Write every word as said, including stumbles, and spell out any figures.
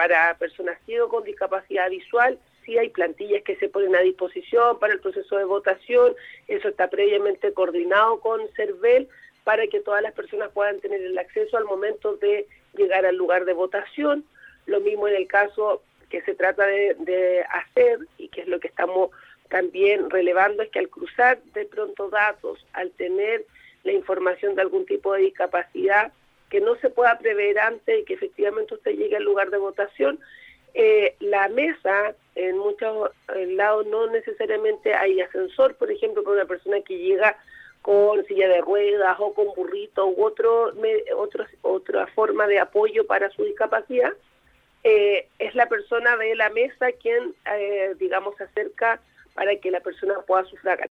para personas ciegas con discapacidad visual. Sí hay plantillas que se ponen a disposición para el proceso de votación, eso está previamente coordinado con CERVEL para que todas las personas puedan tener el acceso al momento de llegar al lugar de votación. Lo mismo en el caso que se trata de, de hacer, y que es lo que estamos también relevando, es que al cruzar de pronto datos, al tener la información de algún tipo de discapacidad, que no se pueda prever antes y que efectivamente usted llegue al lugar de votación, eh, la mesa, en muchos lados no necesariamente hay ascensor, por ejemplo, para una persona que llega con silla de ruedas o con burrito u otro, me, otro, otra forma de apoyo para su discapacidad, eh, es la persona de la mesa quien, eh, digamos, se acerca para que la persona pueda sufragar.